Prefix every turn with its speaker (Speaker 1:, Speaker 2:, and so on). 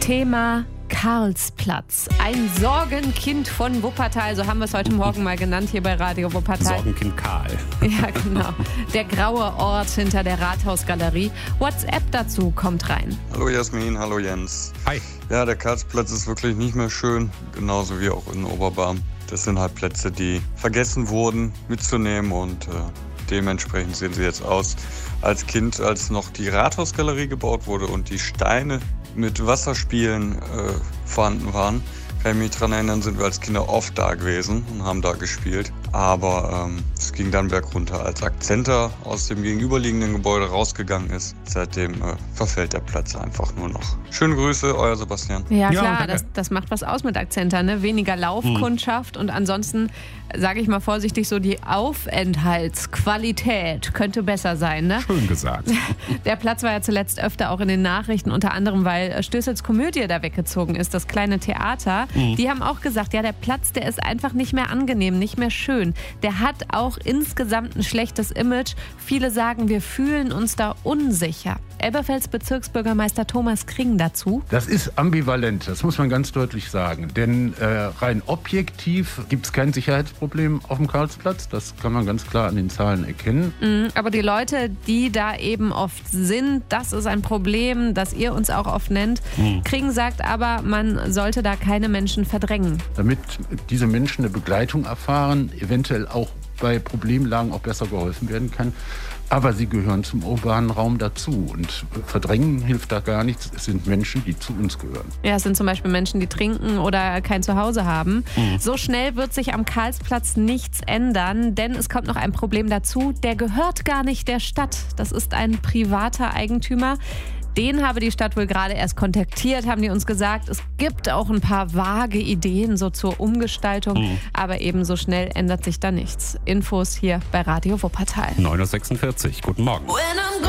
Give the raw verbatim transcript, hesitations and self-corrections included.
Speaker 1: Thema Karlsplatz. Ein Sorgenkind von Wuppertal, so haben wir es heute Morgen mal genannt hier bei Radio Wuppertal.
Speaker 2: Sorgenkind Karl.
Speaker 1: Ja, genau. Der graue Ort hinter der Rathausgalerie. WhatsApp dazu kommt rein.
Speaker 3: Hallo Jasmin, hallo Jens.
Speaker 2: Hi.
Speaker 3: Ja, der Karlsplatz ist wirklich nicht mehr schön, genauso wie auch in Oberbarm. Das sind halt Plätze, die vergessen wurden mitzunehmen und äh, dementsprechend sehen sie jetzt aus. Als Kind, als noch die Rathausgalerie gebaut wurde und die Steine mit Wasserspielen äh, vorhanden waren, kann ich mich daran erinnern, sind wir als Kinder oft da gewesen und haben da gespielt. Aber ähm, es ging dann bergunter, als Akzenter aus dem gegenüberliegenden Gebäude rausgegangen ist. Seitdem äh, verfällt der Platz einfach nur noch. Schöne Grüße, euer Sebastian.
Speaker 1: Ja,
Speaker 2: Ja,
Speaker 1: klar,
Speaker 2: danke.
Speaker 1: das, das macht was aus mit Akzenta, ne? Weniger Laufkundschaft und ansonsten, sage ich mal vorsichtig, so die Aufenthaltsqualität könnte besser sein, ne?
Speaker 2: Schön gesagt.
Speaker 1: Der Platz war ja zuletzt öfter auch in den Nachrichten, unter anderem, weil Stößels Komödie da weggezogen ist, das kleine Theater. Die haben auch gesagt, ja, der Platz, der ist einfach nicht mehr angenehm, nicht mehr schön. Der hat auch insgesamt ein schlechtes Image. Viele sagen, wir fühlen uns da unsicher. Elberfelds Bezirksbürgermeister Thomas Kring dazu.
Speaker 4: Das ist ambivalent, das muss man ganz deutlich sagen. Denn äh, rein objektiv gibt es kein Sicherheitsproblem auf dem Karlsplatz. Das kann man ganz klar an den Zahlen erkennen.
Speaker 1: Mhm, aber die Leute, die da eben oft sind, das ist ein Problem, das ihr uns auch oft nennt. Mhm. Kring sagt aber, man sollte da keine Menschen verdrängen.
Speaker 4: Damit diese Menschen eine Begleitung erfahren, eventuell auch bei Problemlagen auch besser geholfen werden kann. Aber sie gehören zum urbanen Raum dazu. Und verdrängen hilft da gar nichts. Es sind Menschen, die zu uns gehören.
Speaker 1: Ja, es sind zum Beispiel Menschen, die trinken oder kein Zuhause haben. Mhm. So schnell wird sich am Karlsplatz nichts ändern, denn es kommt noch ein Problem dazu. Der gehört gar nicht der Stadt. Das ist ein privater Eigentümer. Den habe die Stadt wohl gerade erst kontaktiert, haben die uns gesagt. Es gibt auch ein paar vage Ideen so zur Umgestaltung, mhm. aber eben so schnell ändert sich da nichts. Infos hier bei Radio Wuppertal.
Speaker 2: neun Uhr sechsundvierzig. Guten Morgen.